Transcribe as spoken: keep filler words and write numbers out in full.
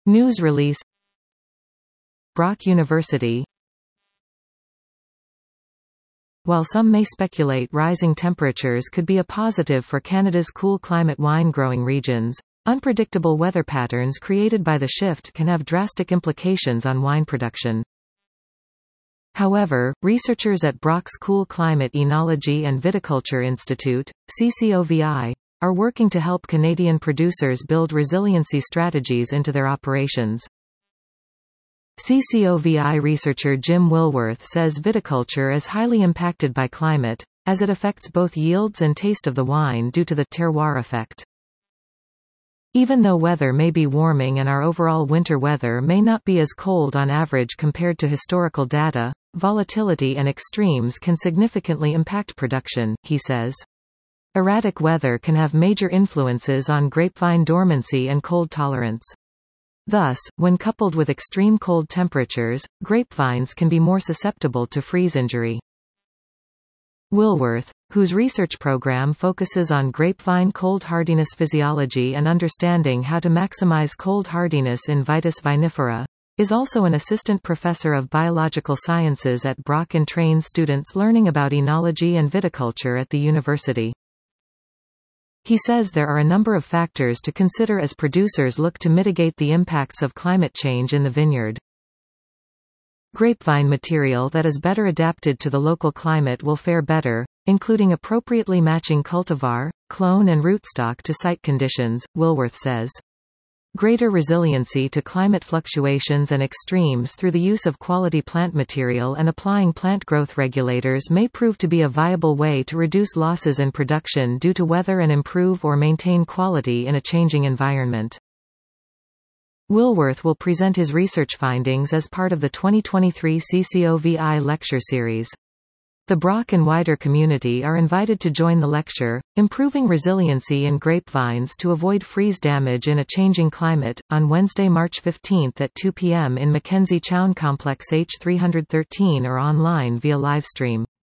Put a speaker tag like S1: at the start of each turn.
S1: News release. Brock University. While some may speculate rising temperatures could be a positive for Canada's cool climate wine-growing regions, unpredictable weather patterns created by the shift can have drastic implications on wine production. However, researchers at Brock's Cool Climate Enology and Viticulture Institute, C C O V I, are working to help Canadian producers build resiliency strategies into their operations. C C O V I researcher Jim Wilworth says viticulture is highly impacted by climate, as it affects both yields and taste of the wine due to the terroir effect. Even though weather may be warming and our overall winter weather may not be as cold on average compared to historical data, volatility and extremes can significantly impact production, he says. Erratic weather can have major influences on grapevine dormancy and cold tolerance. Thus, when coupled with extreme cold temperatures, grapevines can be more susceptible to freeze injury. Wilworth, whose research program focuses on grapevine cold hardiness physiology and understanding how to maximize cold hardiness in Vitis vinifera, is also an assistant professor of biological sciences at Brock and trains students learning about enology and viticulture at the university. He says there are a number of factors to consider as producers look to mitigate the impacts of climate change in the vineyard. Grapevine material that is better adapted to the local climate will fare better, including appropriately matching cultivar, clone and rootstock to site conditions, Wilworth says. Greater resiliency to climate fluctuations and extremes through the use of quality plant material and applying plant growth regulators may prove to be a viable way to reduce losses in production due to weather and improve or maintain quality in a changing environment. Wilworth will present his research findings as part of the twenty twenty-three C C O V I lecture series. The Brock and wider community are invited to join the lecture, Improving Resiliency in Grapevines to Avoid Freeze Damage in a Changing Climate, on Wednesday, March fifteenth at two p m in Mackenzie Chown Complex H three thirteen or online via livestream.